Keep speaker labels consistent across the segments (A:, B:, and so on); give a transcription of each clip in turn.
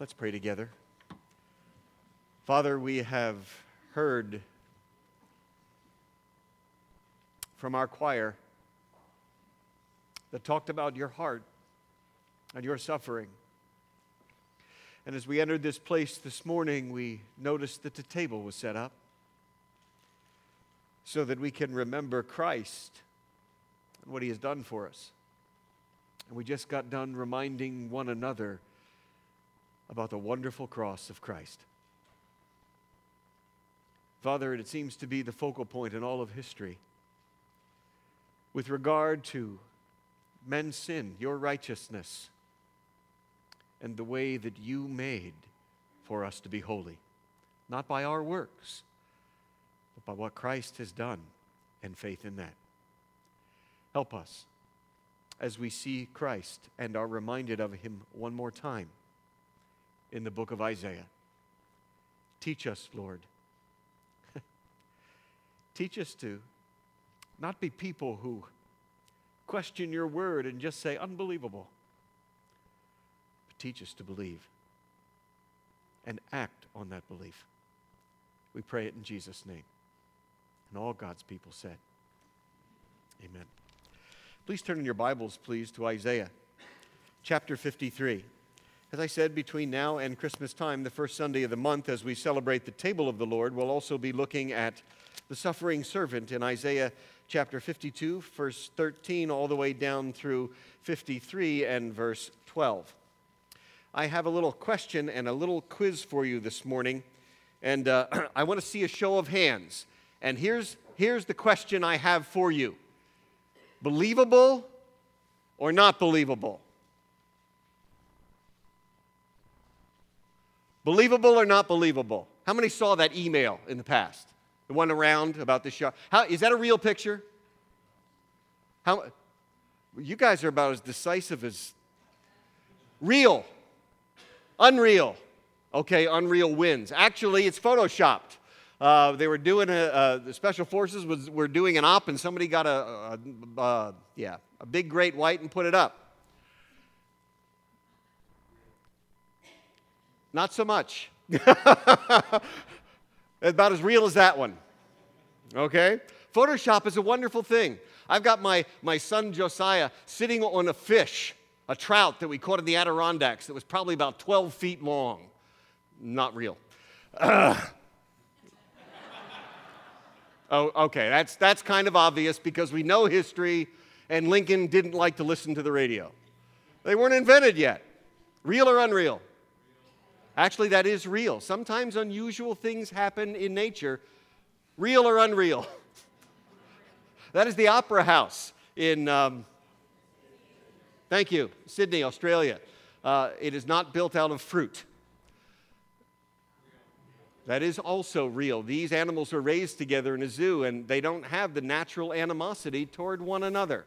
A: Let's pray together. Father, we have heard from our choir that talked about your heart and your suffering. And as we entered this place this morning, we noticed that the table was set up so that we can remember Christ and what he has done for us. And we just got done reminding one another about the wonderful cross of Christ. Father, it seems to be the focal point in all of history with regard to men's sin, your righteousness, and the way that you made for us to be holy, not by our works, but by what Christ has done and faith in that. Help us as we see Christ and are reminded of him one more time in the book of Isaiah. Teach us, Lord. Teach us to not be people who question your word and just say, unbelievable. But teach us to believe and act on that belief. We pray it in Jesus' name. And all God's people said, amen. Please turn in your Bibles, please, to Isaiah chapter 53. As I said, between now and Christmas time, the first Sunday of the month, as we celebrate the table of the Lord, we'll also be looking at the suffering servant in Isaiah chapter 52, verse 13, all the way down through 53 and verse 12. I have a little question and a little quiz for you this morning, and I want to see a show of hands. And here's the question I have for you. Believable or not believable? Believable or not believable? How many saw that email in the past? The one around about the show. Is that a real picture? You guys are about as decisive as real. Unreal. Okay, unreal wins. Actually, it's photoshopped. They were doing the Special Forces were doing an op, and somebody got a big great white and put it up. Not so much. About as real as that one. Okay? Photoshop is a wonderful thing. I've got my son Josiah sitting on a fish, a trout that we caught in the Adirondacks that was probably about 12 feet long. Not real. Oh, okay, that's kind of obvious because we know history, and Lincoln didn't like to listen to the radio. They weren't invented yet. Real or unreal? Actually, that is real. Sometimes unusual things happen in nature. Real or unreal? That is the Opera House in, thank you, Sydney, Australia. It is not built out of fruit. That is also real. These animals are raised together in a zoo, and they don't have the natural animosity toward one another.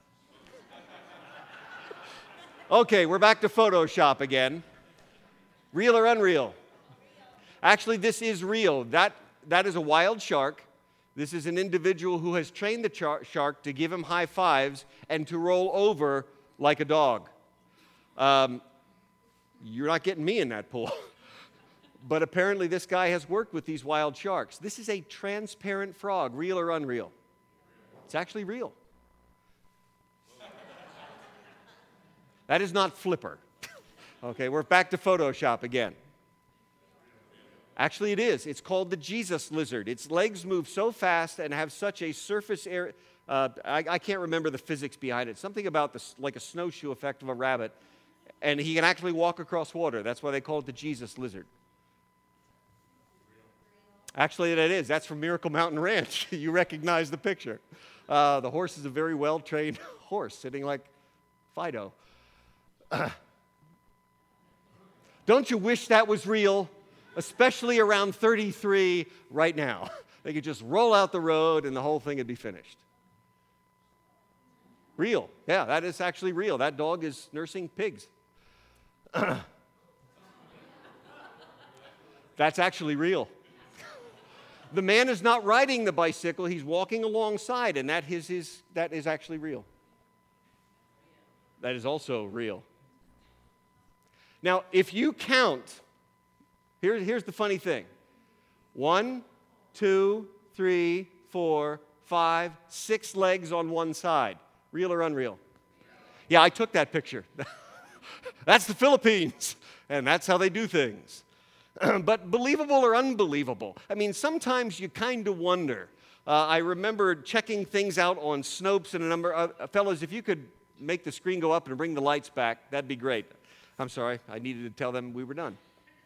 A: Okay, we're back to Photoshop again. Real or unreal? Actually, this is real. That is a wild shark. This is an individual who has trained the shark to give him high fives and to roll over like a dog. You're not getting me in that pool. But apparently this guy has worked with these wild sharks. This is a transparent frog. Real or unreal? It's actually real. That is not Flipper. Okay, we're back to Photoshop again. Actually, it is. It's called the Jesus lizard. Its legs move so fast and have such a surface area. I can't remember the physics behind it. Something about like a snowshoe effect of a rabbit. And he can actually walk across water. That's why they call it the Jesus lizard. Actually, that is. That's from Miracle Mountain Ranch. You recognize the picture. The horse is a very well-trained horse, sitting like Fido. Don't you wish that was real? Especially around 33 right now. They could just roll out the road and the whole thing would be finished. Real. Yeah, that is actually real. That dog is nursing pigs. That's actually real. The man is not riding the bicycle, he's walking alongside, and that is actually real. That is also real. Now, if you count, here's the funny thing. 1, 2, 3, 4, 5, 6 legs on one side. Real or unreal? Yeah, I took that picture. That's the Philippines, and that's how they do things. But believable or unbelievable? I mean, sometimes you kind of wonder. I remember checking things out on Snopes and a number of fellas, if you could make the screen go up and bring the lights back, that'd be great. I'm sorry, I needed to tell them we were done.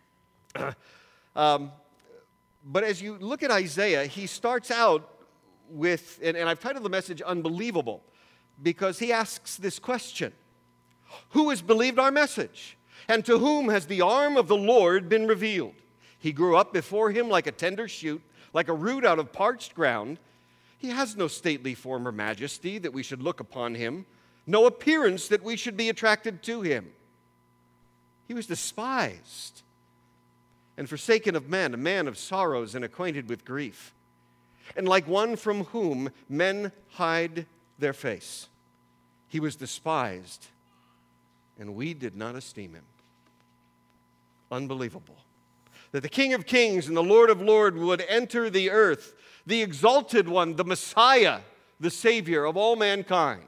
A: But as you look at Isaiah, he starts out with, and I've titled the message Unbelievable, because he asks this question: who has believed our message? And to whom has the arm of the Lord been revealed? He grew up before him like a tender shoot, like a root out of parched ground. He has no stately form or majesty that we should look upon him, no appearance that we should be attracted to him. He was despised and forsaken of men, a man of sorrows and acquainted with grief, and like one from whom men hide their face. He was despised, and we did not esteem him. Unbelievable. That the King of Kings and the Lord of Lords would enter the earth, the exalted one, the Messiah, the Savior of all mankind.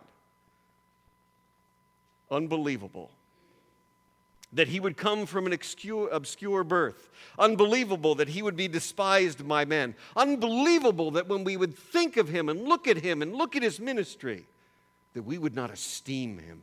A: Unbelievable. That he would come from an obscure birth. Unbelievable that he would be despised by men. Unbelievable that when we would think of him and look at his ministry, that we would not esteem him.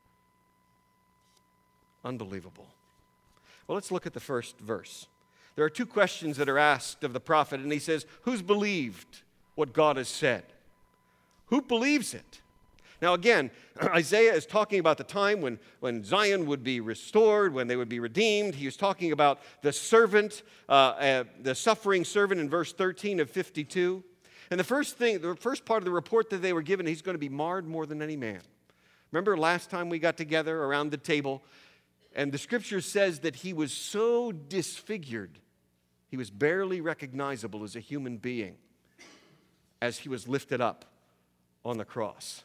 A: Unbelievable. Well, let's look at the first verse. There are 2 questions that are asked of the prophet, and he says, who's believed what God has said? Who believes it? Now again, Isaiah is talking about the time when Zion would be restored, when they would be redeemed. He was talking about the servant, the suffering servant in verse 13 of 52. And the first part of the report that they were given, he's going to be marred more than any man. Remember last time we got together around the table, and the scripture says that he was so disfigured, he was barely recognizable as a human being as he was lifted up on the cross.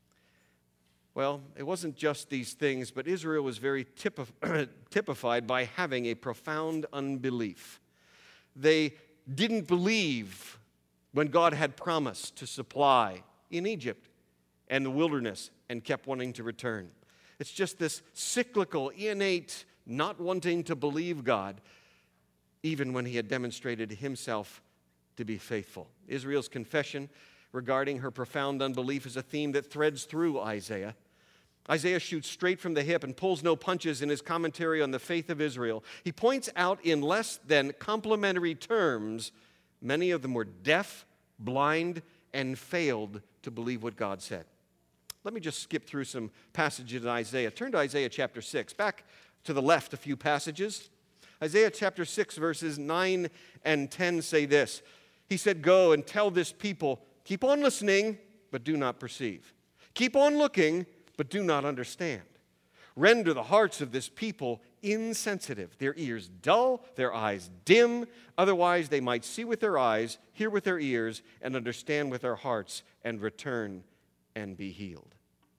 A: Well, it wasn't just these things, but Israel was very typified by having a profound unbelief. They didn't believe when God had promised to supply in Egypt and the wilderness and kept wanting to return. It's just this cyclical, innate, not wanting to believe God, even when he had demonstrated himself to be faithful. Israel's confession regarding her profound unbelief is a theme that threads through Isaiah. Isaiah shoots straight from the hip and pulls no punches in his commentary on the faith of Israel. He points out in less than complimentary terms, many of them were deaf, blind, and failed to believe what God said. Let me just skip through some passages in Isaiah. Turn to Isaiah chapter 6. Back to the left a few passages. Isaiah chapter 6 verses 9 and 10 say this. He said, go and tell this people, keep on listening, but do not perceive. Keep on looking, but do not understand. Render the hearts of this people insensitive, their ears dull, their eyes dim. Otherwise they might see with their eyes, hear with their ears, and understand with their hearts, and return and be healed.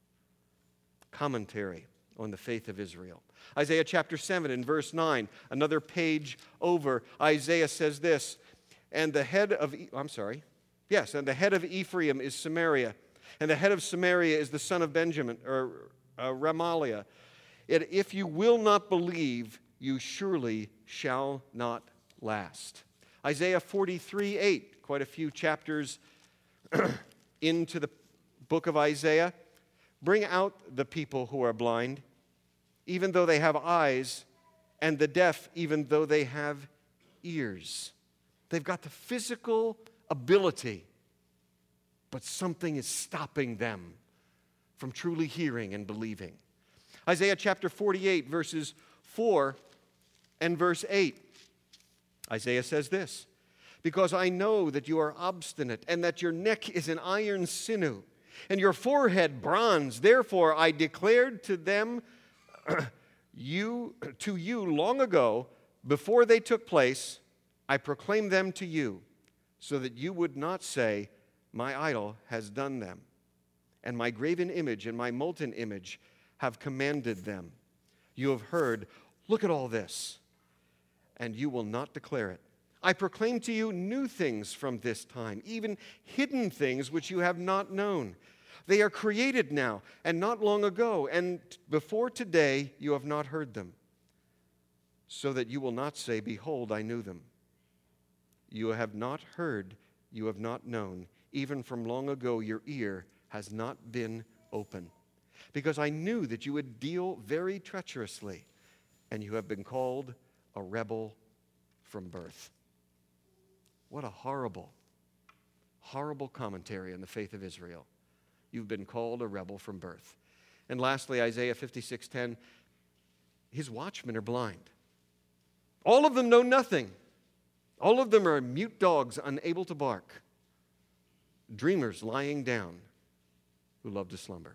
A: Commentary on the faith of Israel. Isaiah chapter 7 and verse 9, another page over, Isaiah says this, and the head of Ephraim is Samaria, and the head of Samaria is the son of Benjamin, or Ramaliah. If you will not believe, you surely shall not last. Isaiah 43:8, quite a few chapters into the book of Isaiah. Bring out the people who are blind, even though they have eyes, and the deaf, even though they have ears. They've got the physical ability, but something is stopping them from truly hearing and believing. Isaiah chapter 48, verses 4 and verse 8. Isaiah says this, because I know that you are obstinate, and that your neck is an iron sinew, and your forehead bronze. Therefore I declared to them, to you long ago, before they took place, I proclaimed them to you, so that you would not say, my idol has done them, and my graven image and my molten image have commanded them. You have heard, Look at all this, and you will not declare it. I proclaim to you new things from this time, even hidden things which you have not known. They are created now and not long ago, and before today you have not heard them, so that you will not say, behold, I knew them. You have not heard, you have not known. Even from long ago your ear has not been open. Because I knew that you would deal very treacherously, and you have been called a rebel from birth. What a horrible, horrible commentary on the faith of Israel. You've been called a rebel from birth. And lastly, Isaiah 56:10, his watchmen are blind. All of them know nothing. All of them are mute dogs, unable to bark. Dreamers lying down who love to slumber.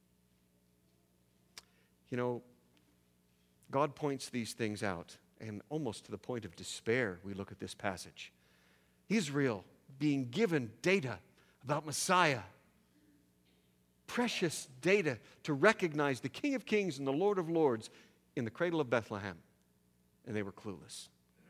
A: You know, God points these things out, and almost to the point of despair, we look at this passage. Israel being given data about Messiah, precious data to recognize the King of Kings and the Lord of Lords in the cradle of Bethlehem, and they were clueless.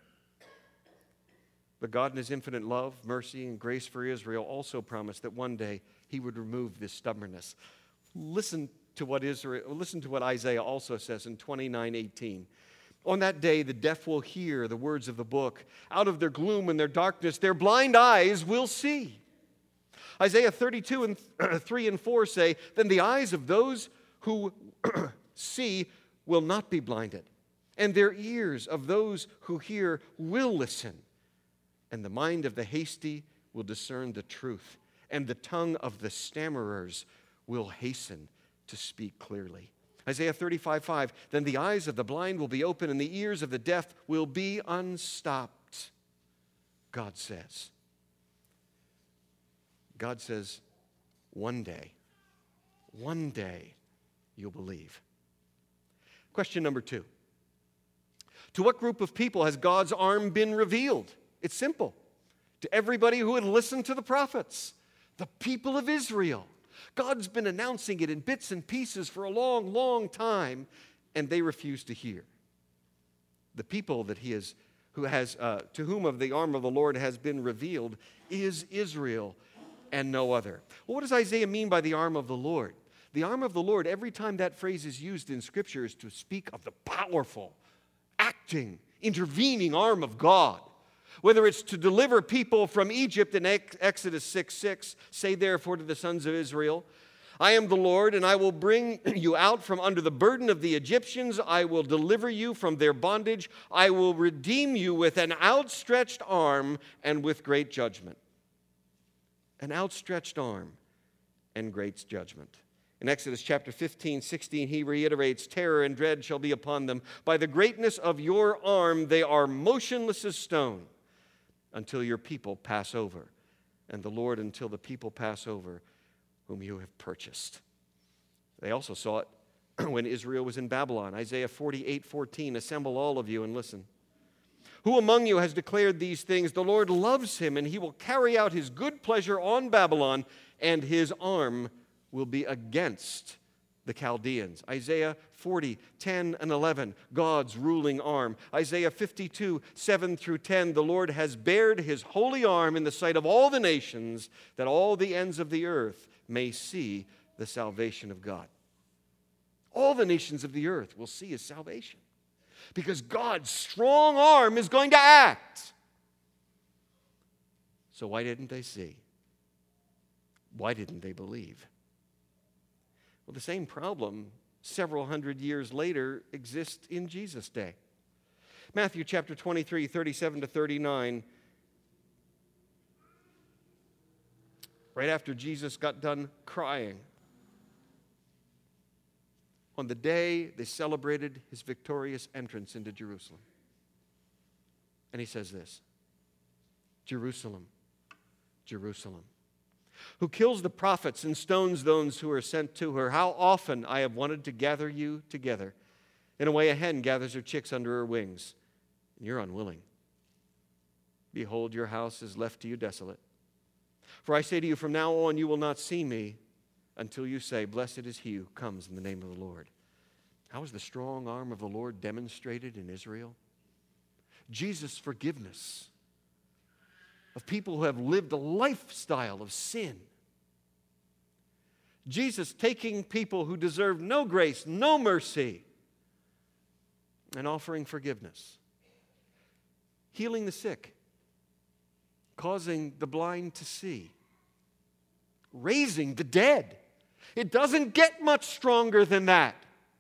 A: But God in his infinite love, mercy, and grace for Israel also promised that one day he would remove this stubbornness. Listen to what Isaiah also says in 29:18. On that day, the deaf will hear the words of the book. Out of their gloom and their darkness, their blind eyes will see. Isaiah 32:3-4 say, then the eyes of those who see will not be blinded, and their ears of those who hear will listen. And the mind of the hasty will discern the truth, and the tongue of the stammerers will hasten to speak clearly. Isaiah 35:5, then the eyes of the blind will be open, and the ears of the deaf will be unstopped, God says. God says, one day you'll believe. Question number 2. To what group of people has God's arm been revealed? It's simple. To everybody who had listened to the prophets, the people of Israel. God's been announcing it in bits and pieces for a long, long time, and they refuse to hear. The people that to whom of the arm of the Lord has been revealed is Israel and no other. Well, what does Isaiah mean by the arm of the Lord? The arm of the Lord, every time that phrase is used in Scripture, is to speak of the powerful, acting, intervening arm of God. Whether it's to deliver people from Egypt in Exodus 6:6, say therefore to the sons of Israel, I am the Lord, and I will bring you out from under the burden of the Egyptians. I will deliver you from their bondage. I will redeem you with an outstretched arm and with great judgment. An outstretched arm and great judgment. In Exodus chapter 15:16, he reiterates, terror and dread shall be upon them. By the greatness of your arm, they are motionless as stone, until your people pass over, and the Lord until the people pass over whom you have purchased. They also saw it when Israel was in Babylon. Isaiah 48:14, assemble all of you and listen. Who among you has declared these things? The Lord loves him, and he will carry out his good pleasure on Babylon, and his arm will be against the Chaldeans. Isaiah 40:10-11, God's ruling arm. Isaiah 52:7-10, the Lord has bared his holy arm in the sight of all the nations, that all the ends of the earth may see the salvation of God. All the nations of the earth will see his salvation, because God's strong arm is going to act. So why didn't they see? Why didn't they believe? Well, the same problem several hundred years later exists in Jesus' day. Matthew chapter 23, 37-39. Right after Jesus got done crying, on the day they celebrated his victorious entrance into Jerusalem. And he says this, Jerusalem, Jerusalem, who kills the prophets and stones those who are sent to her. How often I have wanted to gather you together, in a way a hen gathers her chicks under her wings, and you're unwilling. Behold, your house is left to you desolate. For I say to you, from now on you will not see me until you say, blessed is he who comes in the name of the Lord. How is the strong arm of the Lord demonstrated in Israel? Jesus' forgiveness of people who have lived a lifestyle of sin. Jesus taking people who deserve no grace, no mercy, and offering forgiveness. Healing the sick, causing the blind to see, raising the dead. It doesn't get much stronger than that.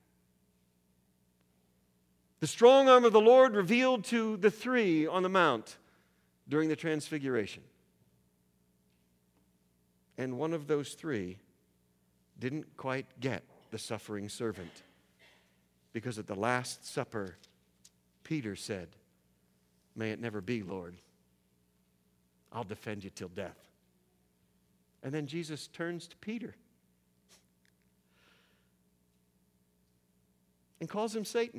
A: The strong arm of the Lord revealed to the three on the mount during the Transfiguration. And one of those three didn't quite get the suffering servant, because at the Last Supper, Peter said, "May it never be, Lord. I'll defend you till death." And then Jesus turns to Peter and calls him Satan,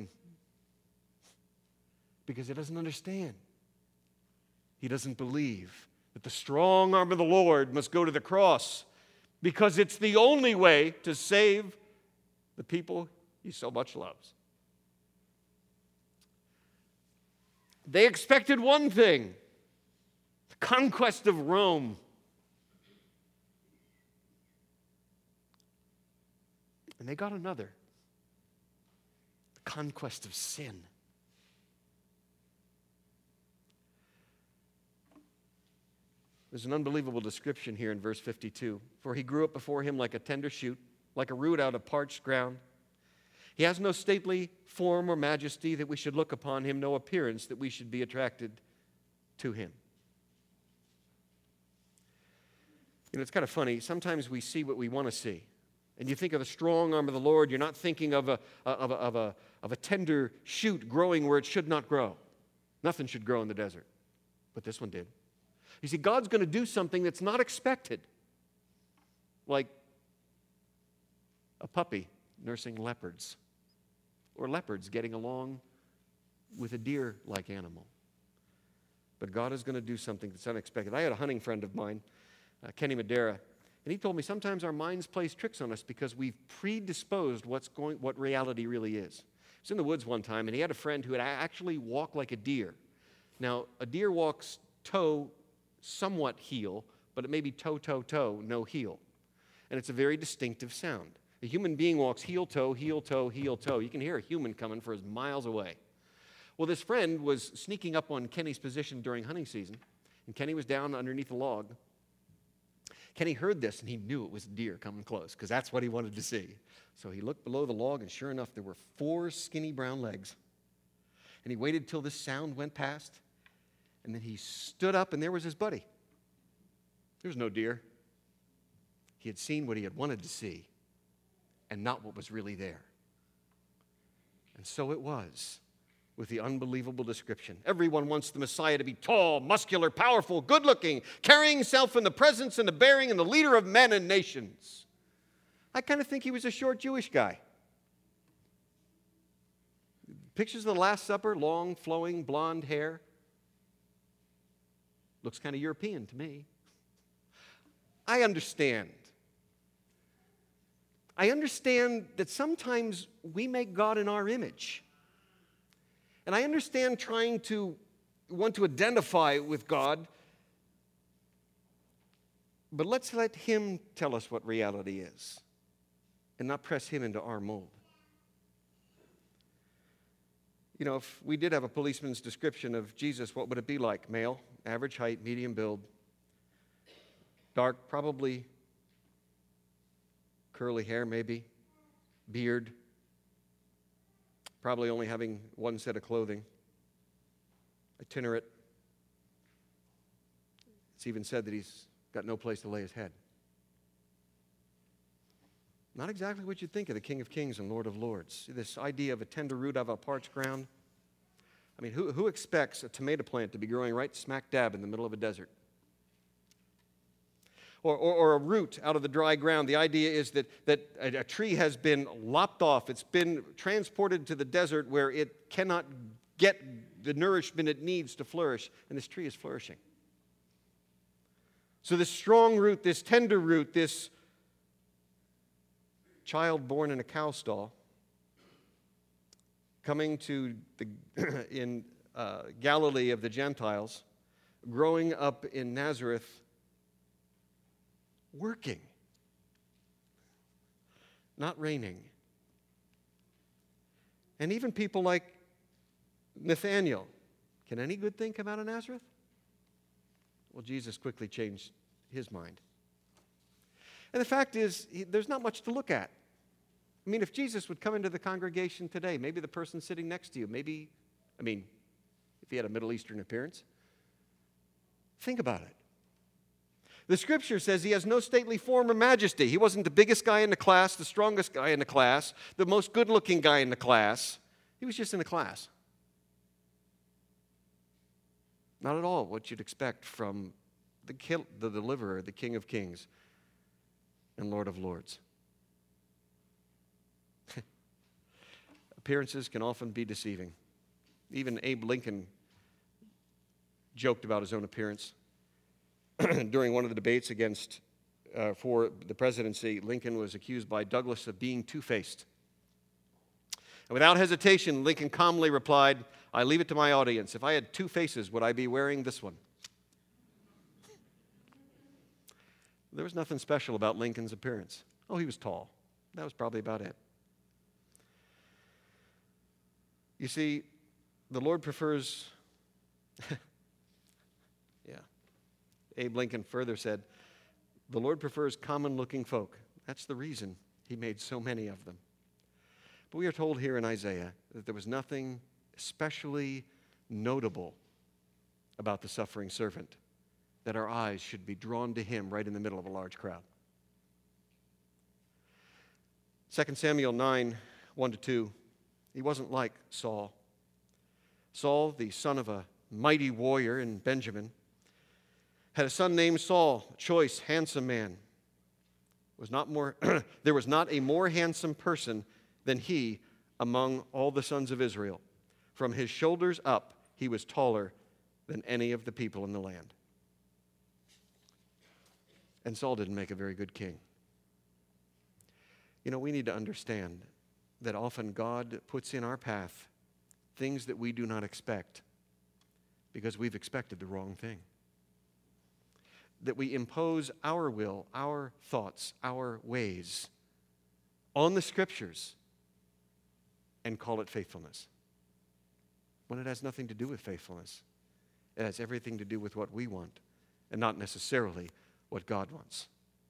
A: because he doesn't understand. He doesn't believe that the strong arm of the Lord must go to the cross, because it's the only way to save the people he so much loves. They expected one thing, the conquest of Rome. And they got another, the conquest of sin. There's an unbelievable description here in verse 52. For he grew up before him like a tender shoot, like a root out of parched ground. He has no stately form or majesty that we should look upon him, no appearance that we should be attracted to him. You know, it's kind of funny. Sometimes we see what we want to see. And you think of the strong arm of the Lord, you're not thinking of a tender shoot growing where it should not grow. Nothing should grow in the desert. But this one did. You see, God's going to do something that's not expected. Like a puppy nursing leopards, or leopards getting along with a deer-like animal. But God is going to do something that's unexpected. I had a hunting friend of mine, Kenny Madera, and he told me sometimes our minds plays tricks on us because we've predisposed what reality really is. He was in the woods one time, and he had a friend who had actually walked like a deer. Now, a deer walks toe, somewhat heel, but it may be toe, toe, toe, no heel. And it's a very distinctive sound. A human being walks heel, toe, heel, toe, heel, toe. You can hear a human coming for miles away. Well, this friend was sneaking up on Kenny's position during hunting season, and Kenny was down underneath a log. Kenny heard this, and he knew it was a deer coming close, because that's what he wanted to see. So he looked below the log, and sure enough, there were 4 skinny brown legs. And he waited till this sound went past, and then he stood up, and there was his buddy. There was no deer. He had seen what he had wanted to see, and not what was really there. And so it was with the unbelievable description. Everyone wants the Messiah to be tall, muscular, powerful, good-looking, carrying himself in the presence and the bearing and the leader of men and nations. I kind of think he was a short Jewish guy. Pictures of the Last Supper, long, flowing, blonde hair. Looks kind of European to me. I understand. I understand that sometimes we make God in our image. And I understand want to identify with God, but let's let Him tell us what reality is and not press Him into our mold. You know, if we did have a policeman's description of Jesus, what would it be like? Male, average height, medium build, dark, probably curly hair maybe, beard, probably only having one set of clothing, itinerant. It's even said that he's got no place to lay his head. Not exactly what you'd think of the King of Kings and Lord of Lords. This idea of a tender root out of a parched ground. I mean, who expects a tomato plant to be growing right smack dab in the middle of a desert? Or a root out of the dry ground. The idea is that a tree has been lopped off. It's been transported to the desert where it cannot get the nourishment it needs to flourish, and this tree is flourishing. So this strong root, this tender root, this child born in a cow stall coming to in Galilee of the Gentiles, growing up in Nazareth, working, not reigning. And even people like Nathanael, can any good thing come out of Nazareth? Well, Jesus quickly changed his mind. And the fact is, there's not much to look at. I mean, if Jesus would come into the congregation today, maybe the person sitting next to you, if he had a Middle Eastern appearance, think about it. The Scripture says he has no stately form or majesty. He wasn't the biggest guy in the class, the strongest guy in the class, the most good-looking guy in the class. He was just in the class. Not at all what you'd expect from the deliverer, the King of Kings and Lord of Lords. Appearances can often be deceiving. Even Abe Lincoln joked about his own appearance. During one of the debates for the presidency, Lincoln was accused by Douglas of being two-faced. And without hesitation, Lincoln calmly replied, "I leave it to my audience. If I had two faces, would I be wearing this one?" There was nothing special about Lincoln's appearance. Oh, he was tall. That was probably about it. You see, the Lord prefers... Abe Lincoln further said, "The Lord prefers common-looking folk. That's the reason he made so many of them." But we are told here in Isaiah that there was nothing especially notable about the suffering servant, that our eyes should be drawn to him right in the middle of a large crowd. 2 Samuel 9, 1-2, he wasn't like Saul. Saul, the son of a mighty warrior in Benjamin, had a son named Saul, a choice, handsome man. There was not a more handsome person than he among all the sons of Israel. From his shoulders up, he was taller than any of the people in the land. And Saul didn't make a very good king. You know, we need to understand that often God puts in our path things that we do not expect because we've expected the wrong thing. That we impose our will, our thoughts, our ways on the Scriptures and call it faithfulness, when it has nothing to do with faithfulness. It has everything to do with what we want and not necessarily what God wants.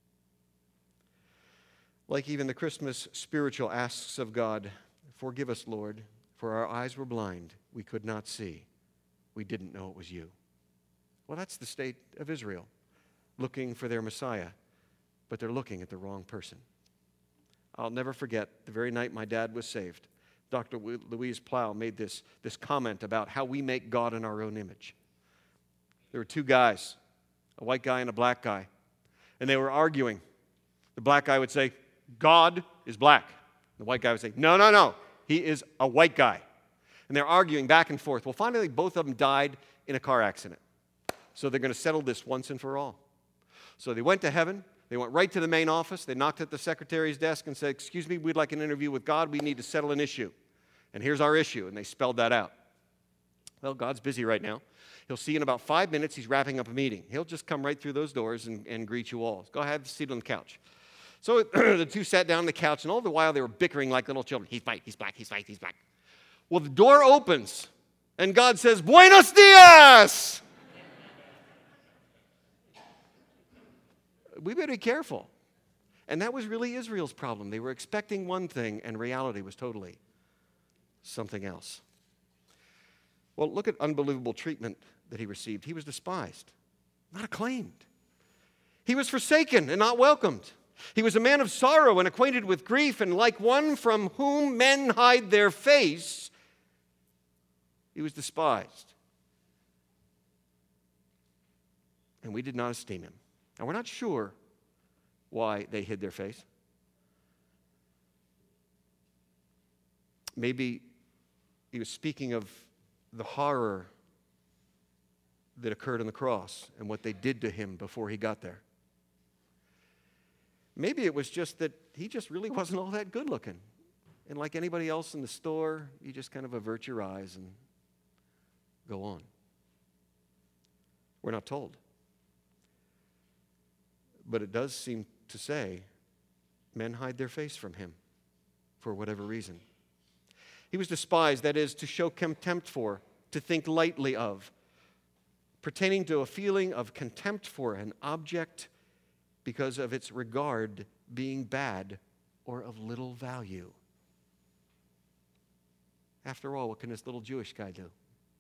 A: Like even the Christmas spiritual asks of God, "Forgive us, Lord, for our eyes were blind. We could not see. We didn't know it was you." Well, that's the state of Israel, looking for their Messiah, but they're looking at the wrong person. I'll never forget the very night my dad was saved. Dr. Louise Plow made this comment about how we make God in our own image. There were two guys, a white guy and a black guy, and they were arguing. The black guy would say, "God is black." The white guy would say, No, he is a white guy." And they're arguing back and forth. Well, finally, both of them died in a car accident. So they're going to settle this once and for all. So they went to heaven. They went right to the main office. They knocked at the secretary's desk and said, "Excuse me, we'd like an interview with God. We need to settle an issue. And here's our issue." And they spelled that out. Well, God's busy right now. He'll see you in about 5 minutes. He's wrapping up a meeting. He'll just come right through those doors and greet you all. Go ahead, have a seat on the couch. So the two sat down on the couch, and all the while they were bickering like little children. "He's white, he's black, he's white, he's black." Well, the door opens, and God says, "Buenos dias!" We better be careful. And that was really Israel's problem. They were expecting one thing, and reality was totally something else. Well, look at unbelievable treatment that he received. He was despised, not acclaimed. He was forsaken and not welcomed. He was a man of sorrow and acquainted with grief, and like one from whom men hide their face, he was despised. And we did not esteem him. Now, we're not sure why they hid their face. Maybe he was speaking of the horror that occurred on the cross and what they did to him before he got there. Maybe it was just that he just really wasn't all that good looking. And like anybody else in the store, you just kind of avert your eyes and go on. We're not told. But it does seem to say men hide their face from him for whatever reason. He was despised, that is, to show contempt for, to think lightly of, pertaining to a feeling of contempt for an object because of its regard being bad or of little value. After all, what can this little Jewish guy do?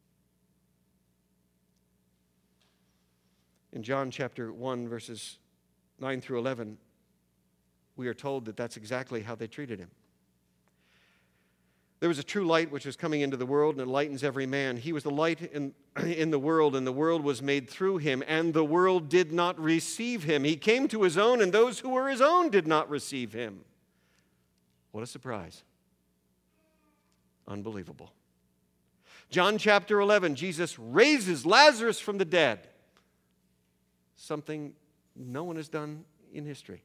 A: In John chapter 1, verses 9 through 11, we are told that that's exactly how they treated him. There was a true light which was coming into the world, and it lightens every man. He was the light in the world, and the world was made through him, and the world did not receive him. He came to his own, and those who were his own did not receive him. What a surprise. Unbelievable. John chapter 11, Jesus raises Lazarus from the dead. Something no one has done in history.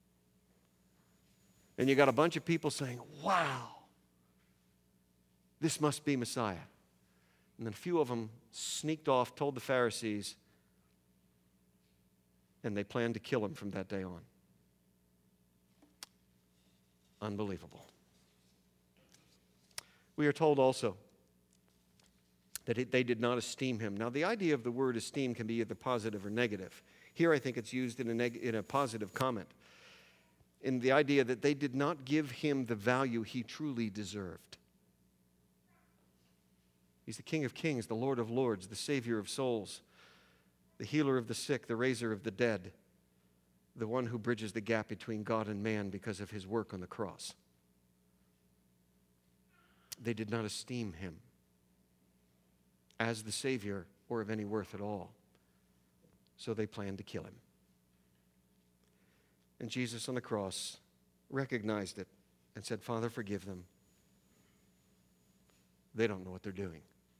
A: And you got a bunch of people saying, wow, this must be Messiah. And then a few of them sneaked off, told the Pharisees, and they planned to kill him from that day on. Unbelievable. We are told also that they did not esteem him. Now, the idea of the word esteem can be either positive or negative. Here, I think it's used in a positive comment, in the idea that they did not give him the value he truly deserved. He's the King of Kings, the Lord of Lords, the Savior of souls, the healer of the sick, the raiser of the dead, the one who bridges the gap between God and man because of his work on the cross. They did not esteem him as the Savior or of any worth at all. So they planned to kill him. And Jesus on the cross recognized it and said, Father, forgive them. They don't know what they're doing.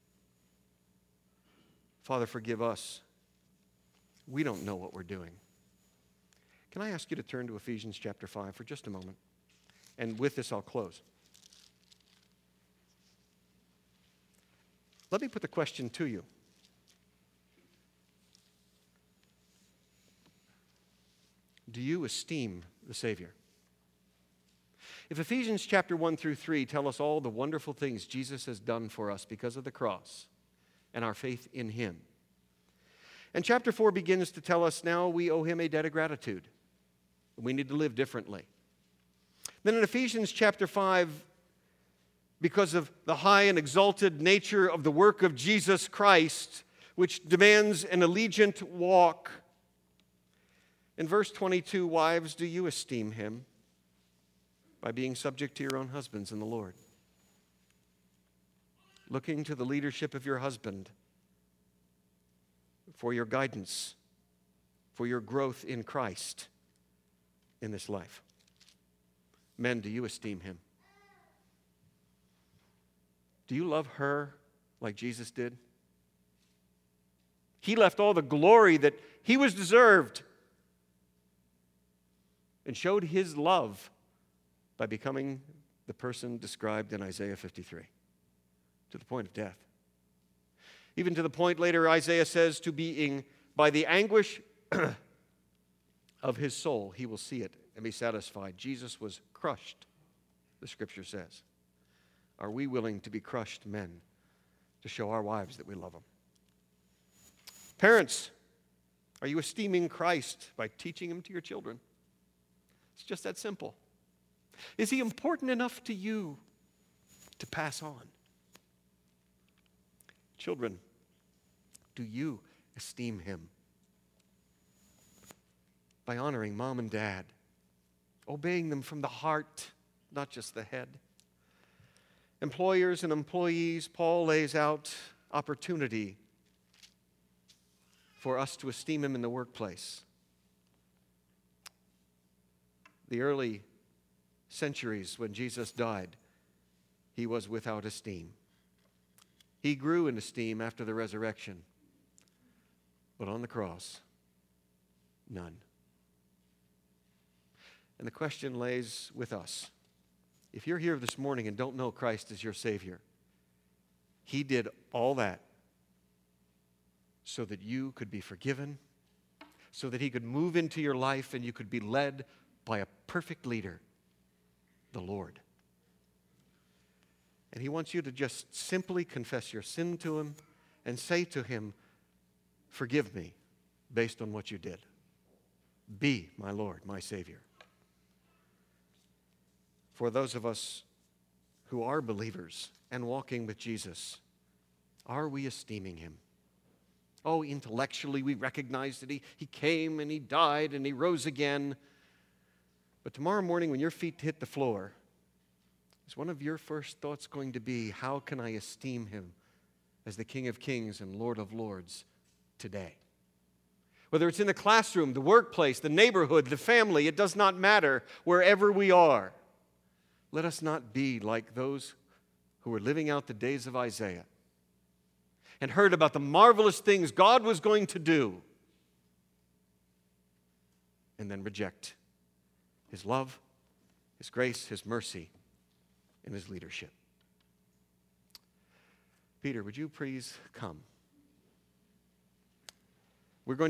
A: Father, forgive us. We don't know what we're doing. Can I ask you to turn to Ephesians chapter 5 for just a moment? And with this, I'll close. Let me put the question to you. Do you esteem the Savior? If Ephesians chapter 1 through 3 tell us all the wonderful things Jesus has done for us because of the cross and our faith in him, and chapter 4 begins to tell us now we owe him a debt of gratitude. We need to live differently. Then in Ephesians chapter 5, because of the high and exalted nature of the work of Jesus Christ, which demands an allegiant walk, in verse 22, wives, do you esteem him by being subject to your own husbands in the Lord? Looking to the leadership of your husband for your guidance, for your growth in Christ in this life. Men, do you esteem him? Do you love her like Jesus did? He left all the glory that he was deserved and showed his love by becoming the person described in Isaiah 53, to the point of death. Even to the point later Isaiah says, to being by the anguish of his soul, he will see it and be satisfied. Jesus was crushed, the scripture says. Are we willing to be crushed men to show our wives that we love them? Parents, are you esteeming Christ by teaching him to your children? It's just that simple. Is he important enough to you to pass on? Children, do you esteem him by honoring mom and dad, obeying them from the heart, not just the head? Employers and employees, Paul lays out opportunity for us to esteem him in the workplace. The early centuries when Jesus died, he was without esteem. He grew in esteem after the resurrection, but on the cross, none. And the question lays with us. If you're here this morning and don't know Christ as your Savior, He did all that so that you could be forgiven, so that He could move into your life and you could be led by a perfect leader, the Lord. And He wants you to just simply confess your sin to Him and say to Him, forgive me based on what you did. Be my Lord, my Savior. For those of us who are believers and walking with Jesus, are we esteeming Him? Oh, intellectually we recognize that He came and He died and He rose again. But tomorrow morning when your feet hit the floor, is one of your first thoughts going to be, how can I esteem Him as the King of Kings and Lord of Lords today? Whether it's in the classroom, the workplace, the neighborhood, the family, it does not matter. Wherever we are, let us not be like those who were living out the days of Isaiah and heard about the marvelous things God was going to do and then reject His love, His grace, His mercy, and His leadership. Peter, would you please come?